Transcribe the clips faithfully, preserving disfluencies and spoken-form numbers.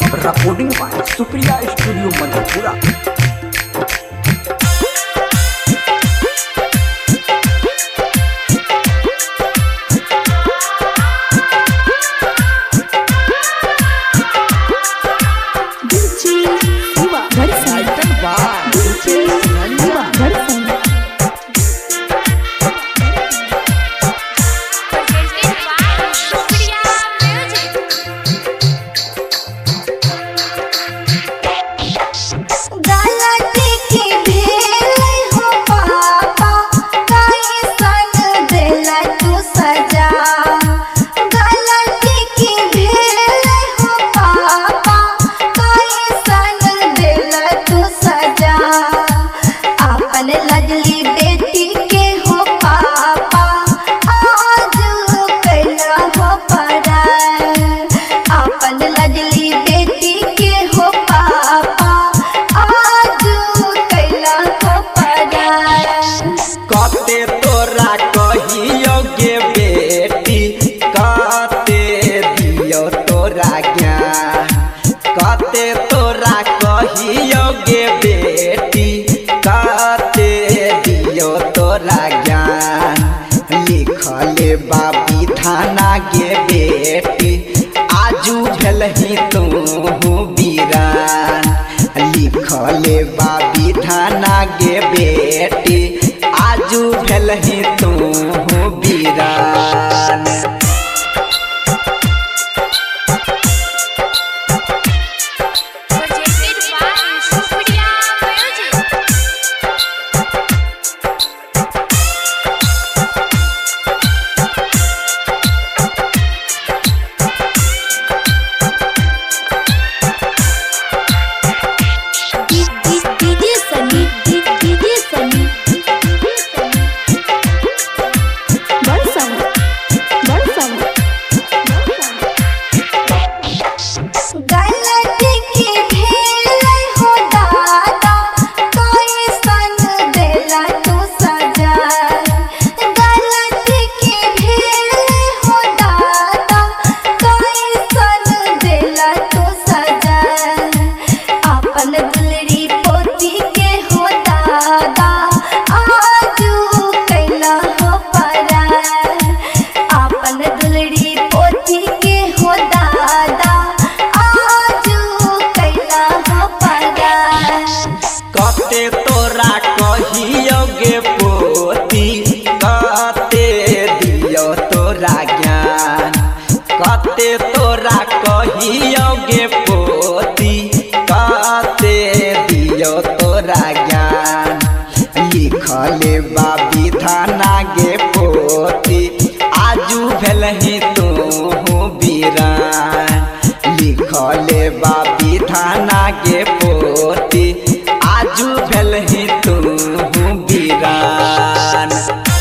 recording by Supriya Studio Madhepura. बाबी थाना गे बेटी आजू भेल ही तू बीरान लिखले बाबी थाना गे बेटी आजू भेल ही तू बीरान। कते तोरा कहियोगे पोती कते दियो तोरा ज्ञान लिखले बाबी थाना गे पोती आजू भेल ही तू बीरान लिखले बाबी थाना गे पोती आजू भेल ही तू बीरान।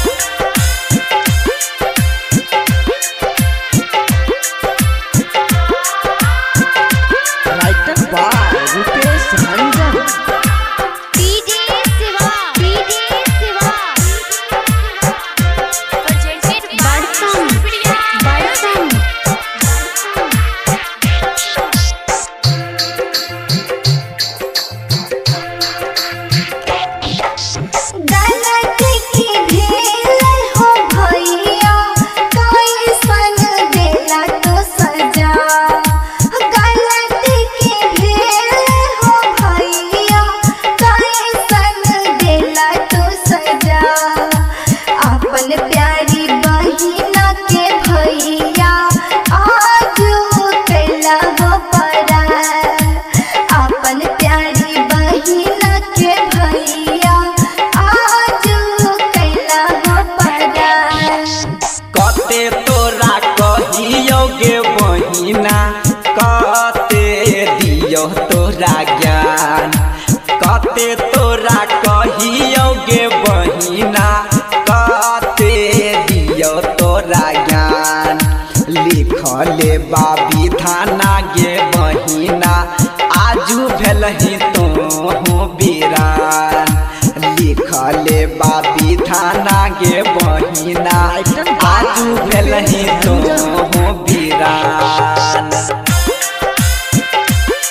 कते तोरा कहियोगे बहिना कते दियो तोरा ज्ञान लिखले बाबी थाना गे बहिना आजू भेल ही तू बीरान लिखले बाबी थाना गे बहिना आजू भेल ही तू बीरान।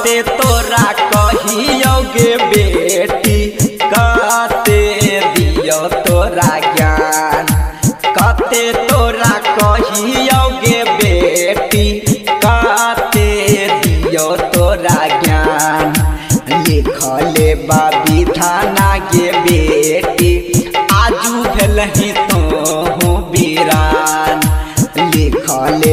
कते तोरा कहियोगे बेटी कते दियो तोरा ज्ञान कते तोरा कहियोगे बेटी कते दियो तोरा ज्ञान लिखले बा विधाना गे बेटी आजू भेलहि तो वीरान लिखले